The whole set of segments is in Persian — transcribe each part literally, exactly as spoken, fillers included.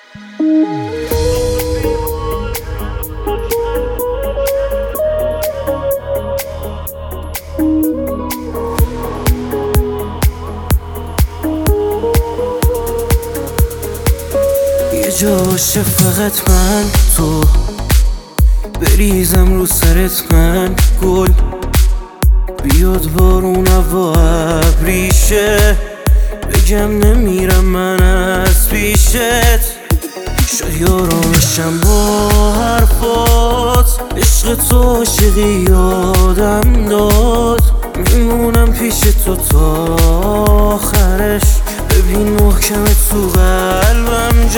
یه جا باشه فقط من تو، بریزم رو سرت من گل، بیاد بارون هوا ابریشه، بگم نمیرم من از پیشت. شاید آرامشم با حرفات، عشق تو عاشقی یادم داد، میمونم پیش تو تا آخرش، ببین محکم تو قلبم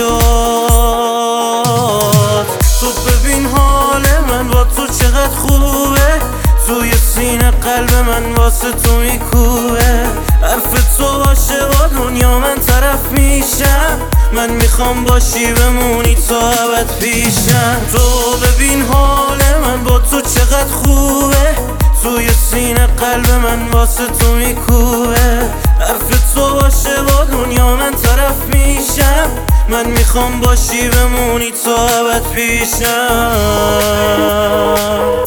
جاد. تو ببین حال من با تو چقدر خوبه، توی سینه قلب من واسه تو میکوبه، حرف تو باشه با دنیا من طرف میشم، من میخوام باشی بمونی تا ابد پیشم. تو ببین حال من با تو چقدر خوبه، توی سینه قلب من واسه تو میکوبه، حرف تو باشه با دنیا من طرف میشم، من میخوام باشی بمونی تا ابد پیشم.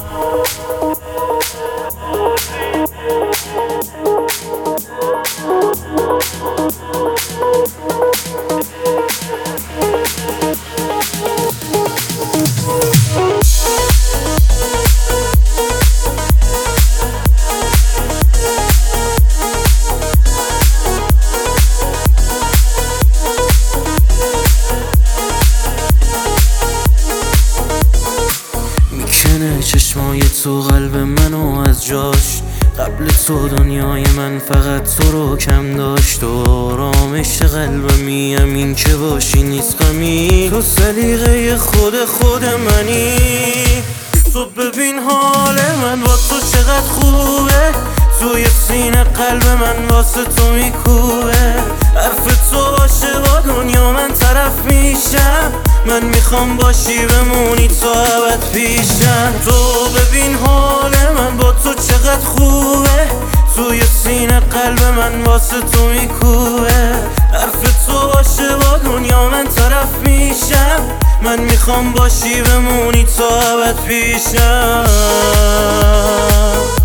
میکنه چشمای تو قلب منو از جاش، قبل تو دنیای من فقط تو رو کم داشت، و آرامش قلبمی همین که باشی نیست غمی، تو سلیقه خود خود منی. تو ببین حال من با تو چقدر خوبه، توی سینه قلب من واسه تو میکوبه، حرف تو باشه با دنیا من طرف میشم، من میخوام باشی بمونی تا ابد پیشم. تو ببین حال من با تو چقدر خوبه، توی سینه قلب من واسه تو میکوبه، حرف تو باشه با دنیا من طرف میشم، من میخوام باشی بمونی تا ابد پیشم.